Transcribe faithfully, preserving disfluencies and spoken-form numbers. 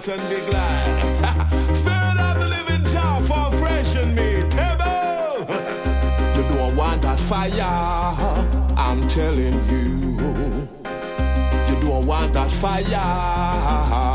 and be glad. Spirit of the living Jah, fall fresh in me. Table. You don't want that fire, I'm telling you. You don't want that fire.